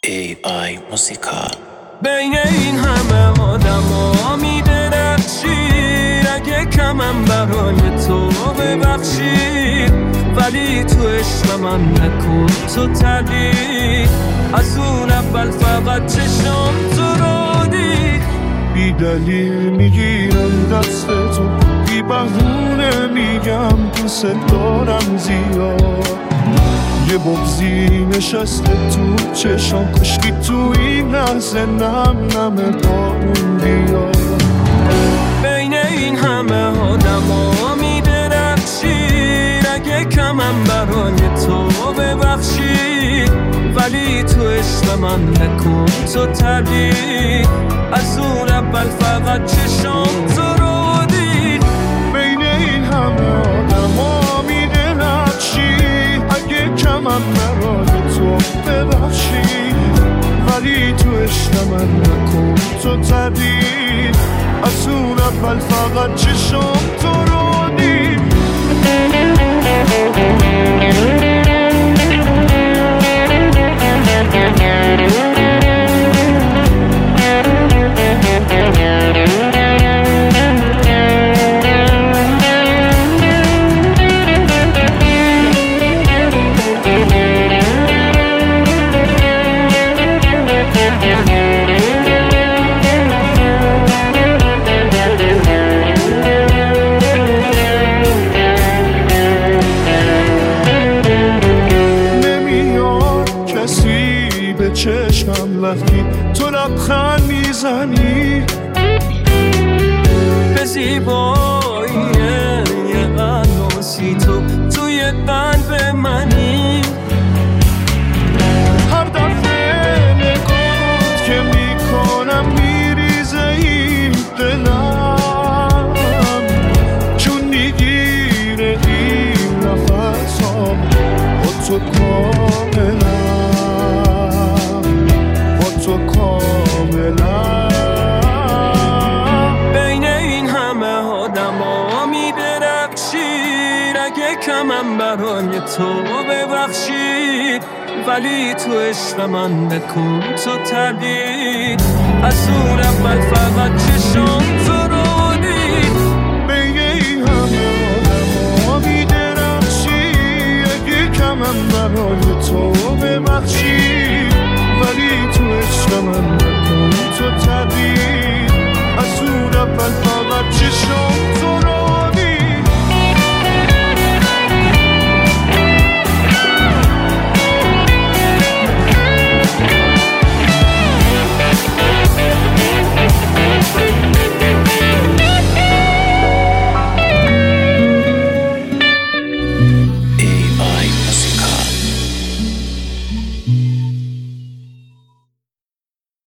AI موسیقا. بین این همه آدم میدرخشی، اگه کمم برای تو ببخشی، ولی تو عشق من نکن تو تردید. از اون اول فقط چشم تو رو دید. بی دلیل میگیرم دست تو، بی بهونه میگم دوست دارم زیاد. یه بغضی نشسته تو چشم، کشکی تو این لحظه نم نم بارون بیاد. بین این همه آدم میدرخشی، اگه کمم برای تو ببخشی، ولی تو عشق من نکن تو تردید. از اون اول فقط چشم تو رو دید. بین این همه آدم میدرخشی، اگه کمم برای تو ببخشی، ولی تو عشق من نکن تو تردید. از اون اول فقط چشم تو رو دید. چشمم وقتی تو لبخند میزنی، به زیبایی یه عروسی تو توی قلب منی. هر دفعه نگاهت که میکنم میریزه این دلم، چون میگیره این نفسم با تو کاملا، تو کاملا. بین این همه آدم میدرخشی، اگه کمم برای تو ببخشی، ولی تو عشق من نکن تو تردید. از اون اول فقط چشم تو رو دید. بین این همه آدم میدرخشی، اگه کمم برای تو ببخشی، ولی تو عشق من نکن تو تردید. از اون اول فقط چشم